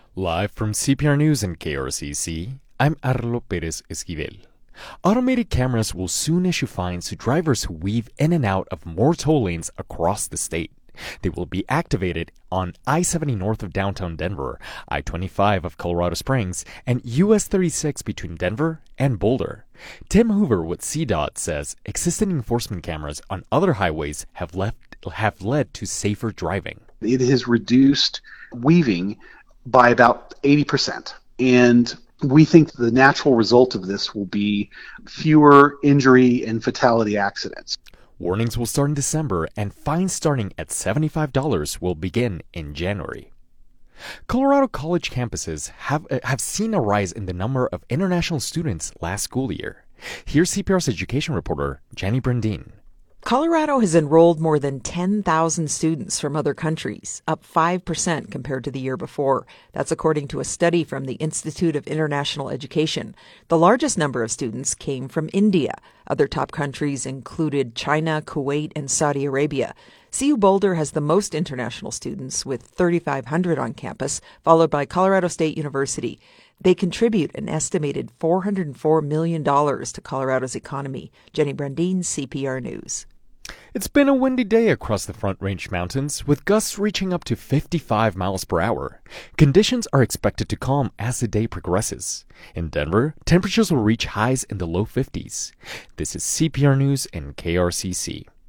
Live from CPR News and KRCC, I'm Arlo Perez Esquivel. Automated cameras will soon issue fines to drivers who weave in and out of more toll lanes across the state. They will be activated on I-70 north of downtown Denver, I-25 of Colorado Springs, and US 36 between Denver and Boulder. Tim Hoover with CDOT says existing enforcement cameras on other highways have led to safer driving. It has reduced weaving by about 80%. And we think the natural result of this will be fewer injury and fatality accidents. Warnings will start in December, and fines starting at $75 will begin in January. Colorado college campuses have seen a rise in the number of international students last school year. Here's CPR's education reporter, Jenny Brandine. Colorado has enrolled more than 10,000 students from other countries, up 5% compared to the year before. That's according to a study from the Institute of International Education. The largest number of students came from India. Other top countries included China, Kuwait, and Saudi Arabia. CU Boulder has the most international students, with 3,500 on campus, followed by Colorado State University. They contribute an estimated $404 million to Colorado's economy. Jenny Brandine, CPR News. It's been a windy day across the Front Range Mountains, with gusts reaching up to 55 miles per hour. Conditions are expected to calm as the day progresses. In Denver, temperatures will reach highs in the low 50s. This is CPR News and KRCC.